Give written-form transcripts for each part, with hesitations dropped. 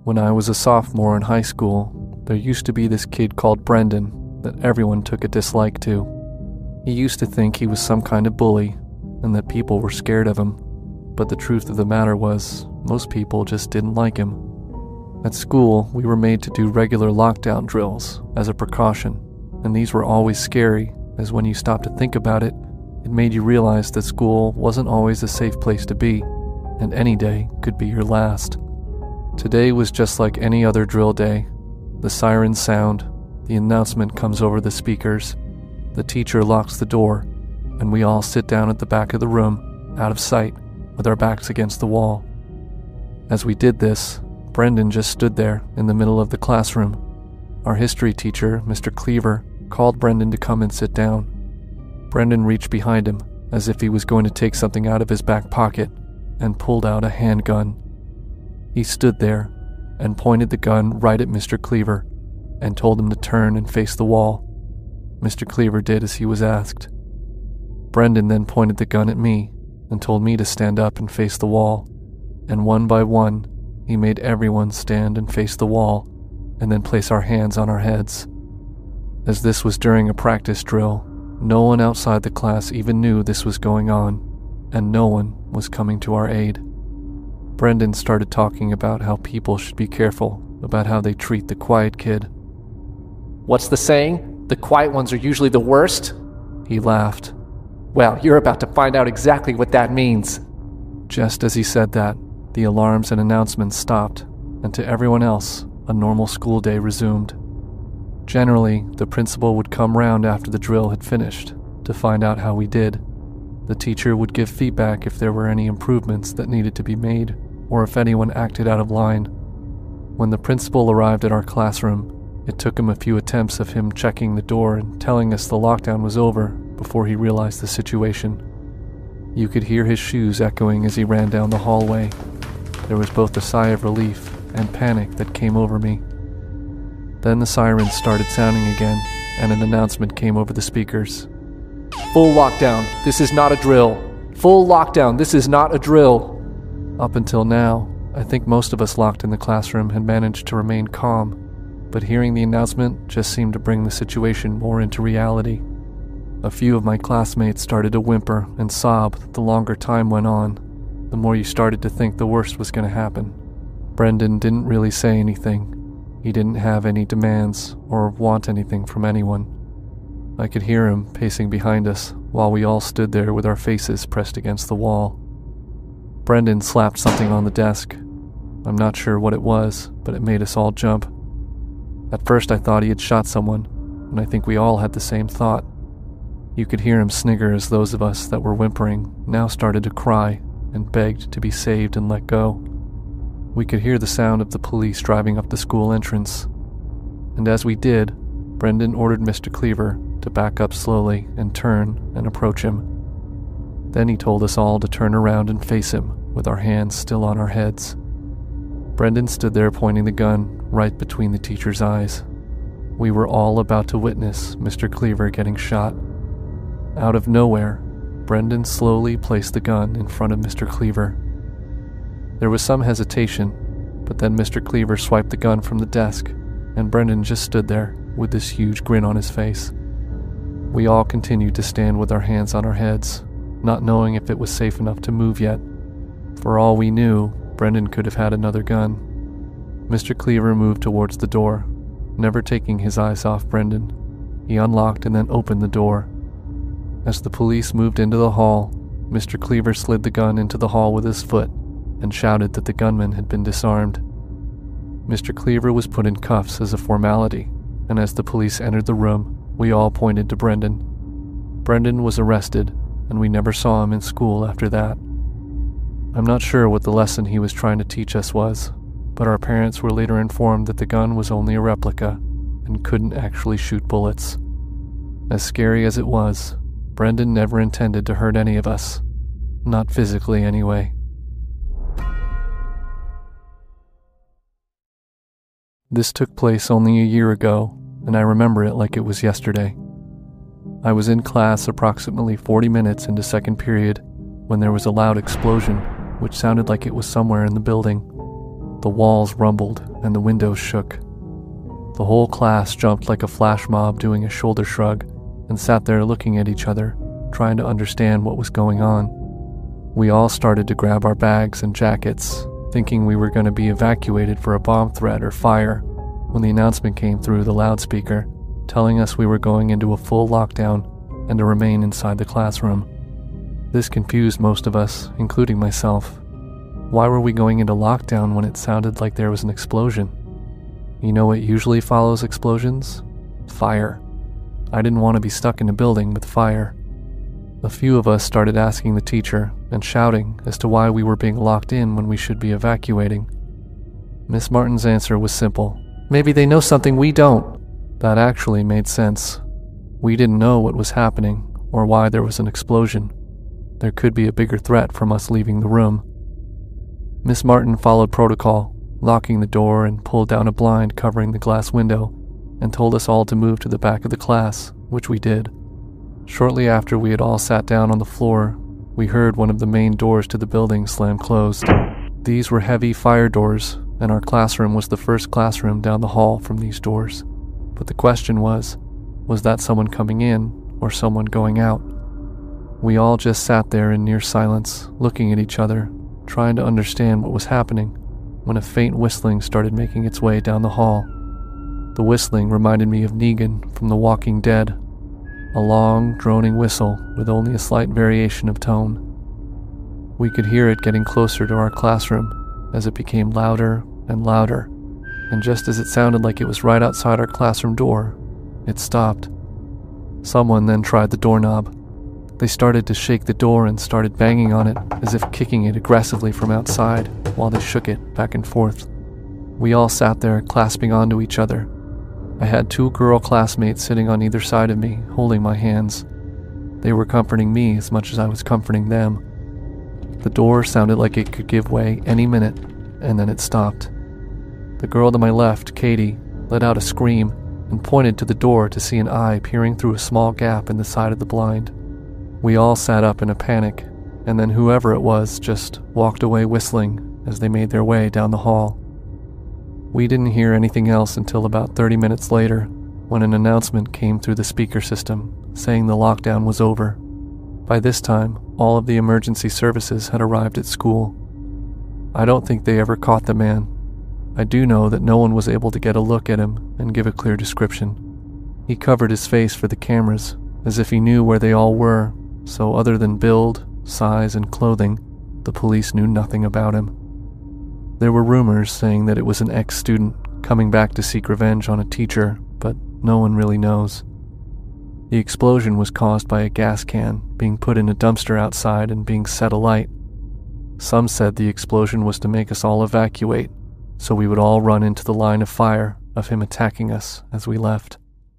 When I was a sophomore in high school, there used to be this kid called Brendan that everyone took a dislike to. He used to think he was some kind of bully and that people were scared of him, but the truth of the matter was, most people just didn't like him. At school, we were made to do regular lockdown drills as a precaution, and these were always scary, as when you stopped to think about it, it made you realize that school wasn't always a safe place to be, and any day could be your last. Today was just like any other drill day. The sirens sound, the announcement comes over the speakers, the teacher locks the door, and we all sit down at the back of the room, out of sight, with our backs against the wall. As we did this, Brendan just stood there in the middle of the classroom. Our history teacher, Mr. Cleaver, called Brendan to come and sit down. Brendan reached behind him as if he was going to take something out of his back pocket and pulled out a handgun. He stood there and pointed the gun right at Mr. Cleaver and told him to turn and face the wall. Mr. Cleaver did as he was asked. Brendan then pointed the gun at me and told me to stand up and face the wall, and one by one, he made everyone stand and face the wall and then place our hands on our heads. As this was during a practice drill, no one outside the class even knew this was going on, and no one was coming to our aid. Brendan started talking about how people should be careful about how they treat the quiet kid. "What's the saying? The quiet ones are usually the worst?" He laughed. "Well, you're about to find out exactly what that means." Just as he said that, the alarms and announcements stopped, and to everyone else, a normal school day resumed. Generally, the principal would come round after the drill had finished to find out how we did. The teacher would give feedback if there were any improvements that needed to be made, or if anyone acted out of line. When the principal arrived at our classroom, it took him a few attempts of him checking the door and telling us the lockdown was over before he realized the situation. You could hear his shoes echoing as he ran down the hallway. There was both a sigh of relief and panic that came over me. Then the sirens started sounding again, and an announcement came over the speakers. "Full lockdown. This is not a drill. Full lockdown. This is not a drill." Up until now, I think most of us locked in the classroom had managed to remain calm, but hearing the announcement just seemed to bring the situation more into reality. A few of my classmates started to whimper and sob the longer time went on, the more you started to think the worst was going to happen. Brendan didn't really say anything. He didn't have any demands or want anything from anyone. I could hear him pacing behind us while we all stood there with our faces pressed against the wall. Brendan slapped something on the desk. I'm not sure what it was, but it made us all jump. At first I thought he had shot someone, and I think we all had the same thought. You could hear him snigger as those of us that were whimpering now started to cry and begged to be saved and let go. We could hear the sound of the police driving up the school entrance. And as we did, Brendan ordered Mr. Cleaver to back up slowly and turn and approach him. Then he told us all to turn around and face him with our hands still on our heads. Brendan stood there pointing the gun right between the teacher's eyes. We were all about to witness Mr. Cleaver getting shot. Out of nowhere, Brendan slowly placed the gun in front of Mr. Cleaver. There was some hesitation, but then Mr. Cleaver swiped the gun from the desk, and Brendan just stood there with this huge grin on his face. We all continued to stand with our hands on our heads, not knowing if it was safe enough to move yet. For all we knew, Brendan could have had another gun. Mr. Cleaver moved towards the door, never taking his eyes off Brendan. He unlocked and then opened the door. As the police moved into the hall, Mr. Cleaver slid the gun into the hall with his foot and shouted that the gunman had been disarmed. Mr. Cleaver was put in cuffs as a formality, and as the police entered the room, we all pointed to Brendan. Brendan was arrested, and we never saw him in school after that. I'm not sure what the lesson he was trying to teach us was, but our parents were later informed that the gun was only a replica and couldn't actually shoot bullets. As scary as it was, Brendan never intended to hurt any of us. Not physically, anyway. This took place only a year ago, and I remember it like it was yesterday. I was in class approximately 40 minutes into second period when there was a loud explosion, which sounded like it was somewhere in the building. The walls rumbled and the windows shook. The whole class jumped like a flash mob, doing a shoulder shrug, and sat there looking at each other, trying to understand what was going on. We all started to grab our bags and jackets, thinking we were going to be evacuated for a bomb threat or fire, when the announcement came through the loudspeaker, telling us we were going into a full lockdown and to remain inside the classroom. This confused most of us, including myself. Why were we going into lockdown when it sounded like there was an explosion? You know what usually follows explosions? Fire. I didn't want to be stuck in a building with fire. A few of us started asking the teacher and shouting as to why we were being locked in when we should be evacuating. Miss Martin's answer was simple. Maybe they know something we don't. That actually made sense. We didn't know what was happening or why there was an explosion. There could be a bigger threat from us leaving the room. Miss Martin followed protocol, locking the door, and pulled down a blind covering the glass window and told us all to move to the back of the class, which we did. Shortly after we had all sat down on the floor, we heard one of the main doors to the building slam closed. These were heavy fire doors, and our classroom was the first classroom down the hall from these doors. But the question was that someone coming in or someone going out? We all just sat there in near silence, looking at each other, trying to understand what was happening, when a faint whistling started making its way down the hall. The whistling reminded me of Negan from The Walking Dead, a long, droning whistle with only a slight variation of tone. We could hear it getting closer to our classroom as it became louder and louder, and just as it sounded like it was right outside our classroom door, it stopped. Someone then tried the doorknob. They started to shake the door and started banging on it as if kicking it aggressively from outside while they shook it back and forth. We all sat there clasping onto each other. I had 2 girl classmates sitting on either side of me, holding my hands. They were comforting me as much as I was comforting them. The door sounded like it could give way any minute, and then it stopped. The girl to my left, Katie, let out a scream and pointed to the door to see an eye peering through a small gap in the side of the blind. We all sat up in a panic, and then whoever it was just walked away whistling as they made their way down the hall. We didn't hear anything else until about 30 minutes later, when an announcement came through the speaker system saying the lockdown was over. By this time, all of the emergency services had arrived at school. I don't think they ever caught the man. I do know that no one was able to get a look at him and give a clear description. He covered his face for the cameras, as if he knew where they all were, so other than build, size, and clothing, the police knew nothing about him. There were rumors saying that it was an ex-student coming back to seek revenge on a teacher, but no one really knows. The explosion was caused by a gas can being put in a dumpster outside and being set alight. Some said the explosion was to make us all evacuate, so we would all run into the line of fire of him attacking us as we left.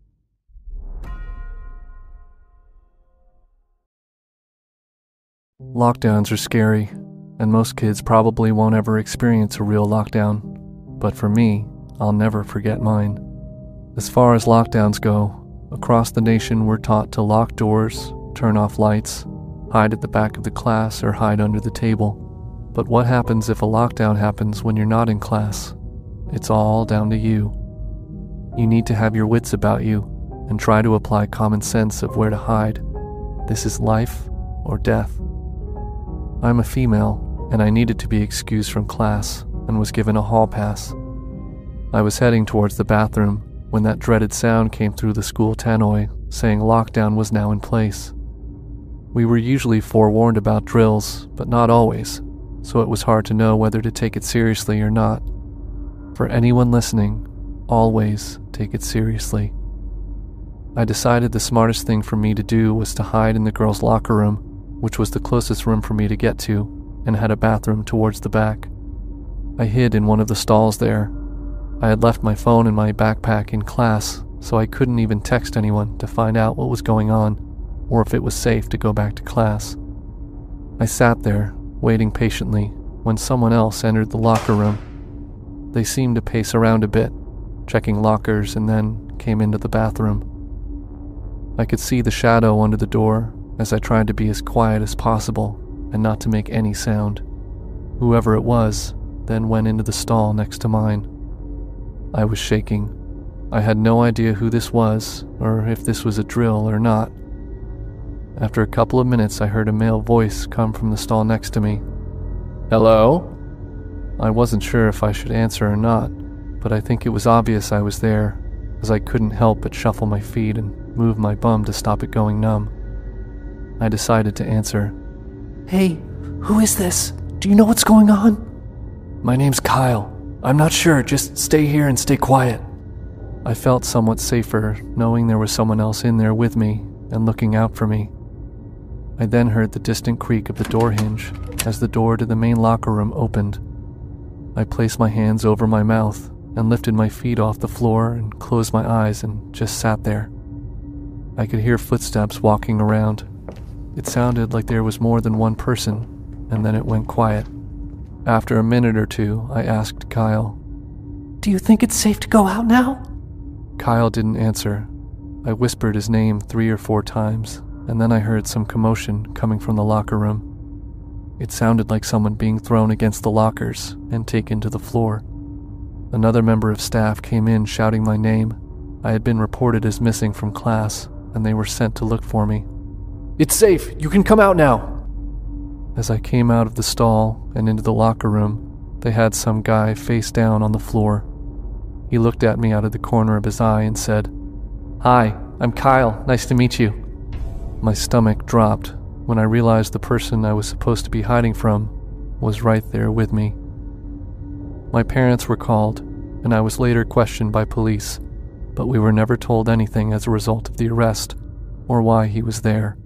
Lockdowns are scary, and most kids probably won't ever experience a real lockdown, but for me, I'll never forget mine. As far as lockdowns go, across the nation we're taught to lock doors, turn off lights, hide at the back of the class, or hide under the table. But what happens if a lockdown happens when you're not in class? It's all down to you. You need to have your wits about you and try to apply common sense of where to hide. This is life or death. I'm a female, and I needed to be excused from class and was given a hall pass. I was heading towards the bathroom when that dreaded sound came through the school tannoy saying lockdown was now in place. We were usually forewarned about drills, but not always, so it was hard to know whether to take it seriously or not. For anyone listening, always take it seriously. I decided the smartest thing for me to do was to hide in the girls' locker room, which was the closest room for me to get to, and had a bathroom towards the back. I hid in one of the stalls there. I had left my phone in my backpack in class, so I couldn't even text anyone to find out what was going on, or if it was safe to go back to class. I sat there, waiting patiently, when someone else entered the locker room. They seemed to pace around a bit, checking lockers, and then came into the bathroom. I could see the shadow under the door as I tried to be as quiet as possible and not to make any sound. Whoever it was, then went into the stall next to mine. I was shaking. I had no idea who this was, or if this was a drill or not. After a couple of minutes, I heard a male voice come from the stall next to me. "Hello?" I wasn't sure if I should answer or not, but I think it was obvious I was there, as I couldn't help but shuffle my feet and move my bum to stop it going numb. I decided to answer. "Hey, who is this? Do you know what's going on?" "My name's Kyle. I'm not sure, just stay here and stay quiet." I felt somewhat safer knowing there was someone else in there with me and looking out for me. I then heard the distant creak of the door hinge as the door to the main locker room opened. I placed my hands over my mouth and lifted my feet off the floor and closed my eyes and just sat there. I could hear footsteps walking around. It sounded like there was more than one person, and then it went quiet. After a minute or two, I asked Kyle, "Do you think it's safe to go out now?" Kyle didn't answer. I whispered his name 3 or 4 times, and then I heard some commotion coming from the locker room. It sounded like someone being thrown against the lockers and taken to the floor. Another member of staff came in shouting my name. I had been reported as missing from class, and they were sent to look for me. "It's safe. You can come out now." As I came out of the stall and into the locker room, they had some guy face down on the floor. He looked at me out of the corner of his eye and said, "Hi, I'm Kyle. Nice to meet you." My stomach dropped when I realized the person I was supposed to be hiding from was right there with me. My parents were called, and I was later questioned by police, but we were never told anything as a result of the arrest or why he was there.